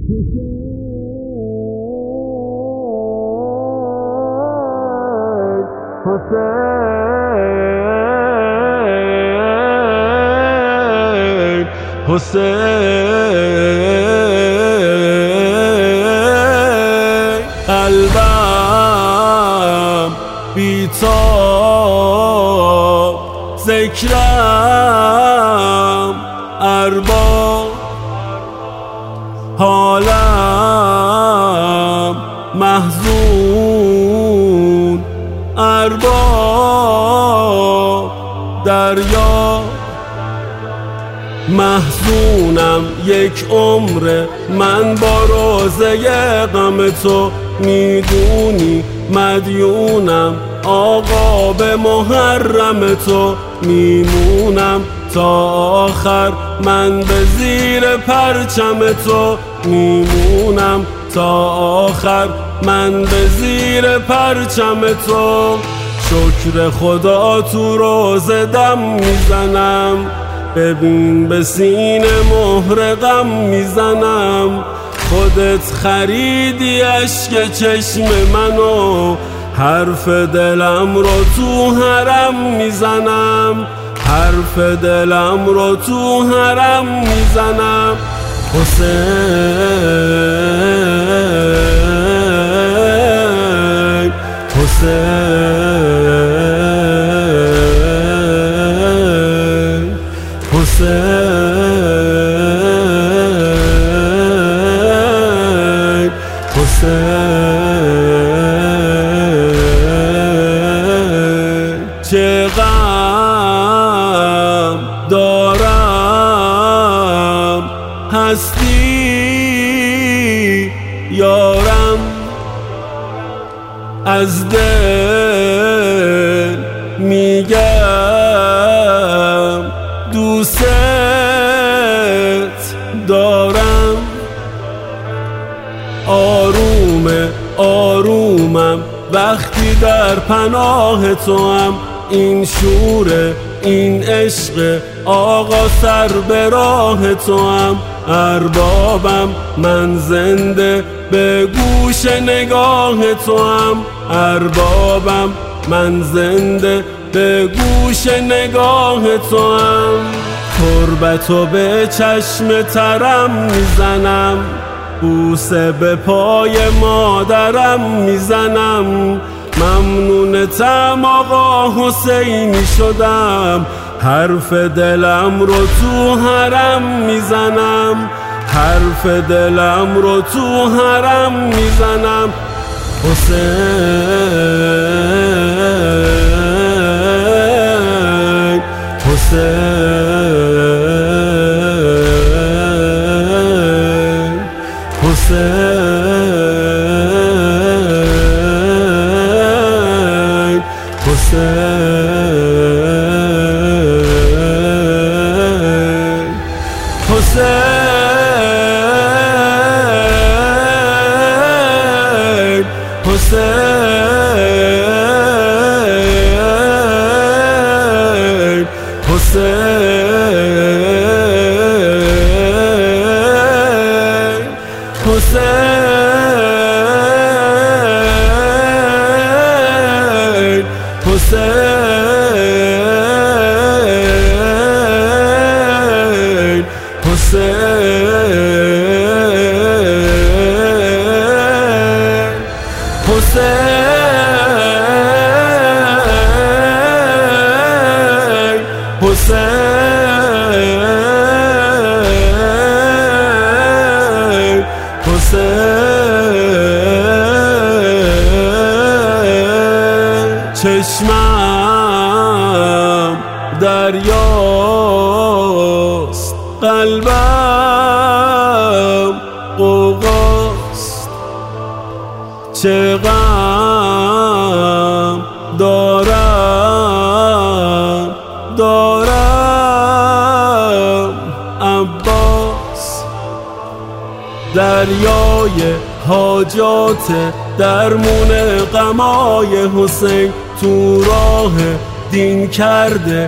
قلبم بیتاب، ذکرم ارباب، حالم محزون ارباب، دریا محزونم یک عمره من با روزه غم تو، میدونی مدیونم آقا به محرم تو، میمونم تا آخر من به زیر پرچم تو، میمونم تا آخر من به زیر پرچم تو. شکر خدا تو روزه دم میزنم، ببین به سینه مهر غم میزنم، خودت خریدی اشک چشم منو، حرف دلم رو تو حرم میزنم، حرف دلم رو تو حرم میزنم. حسین حسین حسین حسین، چه غم دارم هستی یارم، از دل میگم دوست دارم. آرومه آرومم وقتی در پناه تو هم، این شوره این عشق آقا سر به راه تو هم، اربابم من زنده به گوش نگاه تو هم، اربابم من زنده به گوش نگاه تو هم. تربتو به چشم ترم میزنم، بوسه به پای مادرم میزنم، ممنونتم آقا حسینی شدم، حرف دلم رو تو حرم میزنم، حرف دلم رو تو حرم میزنم. حسین حسین حسین حسین حسین حسین حسین چشمم دریاست، قلبم غوغاست، چه غم دارم عباس. دریای حاجات درمون غمای حسین، تو راه دین کرده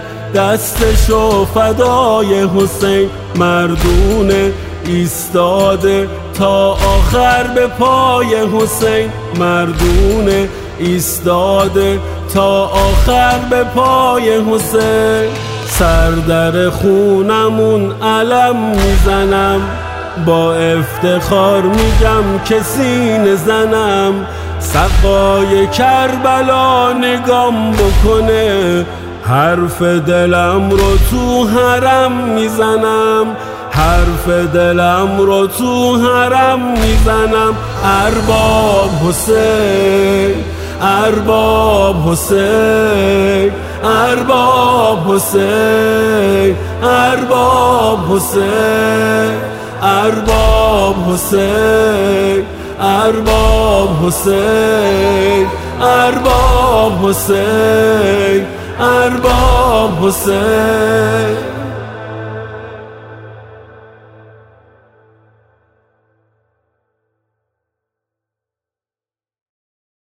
دستشو فدای حسین، مردونه ایستاده تا آخر به پای حسین مردونه ایستاده، تا آخر به پای حسین. سر در خونمون علم میزنم، با افتخار میگم که سینه زنم. سقای کربلا نگام بکنه، حرف دلم رو تو حرم میزنم، حرف دلم رو تو حرم میزنم. ارباب حسین، ارباب حسین، ارباب حسین، ارباب حسین، ارباب حسین، ارباب حسین، ارباب حسین، ارباب حسین.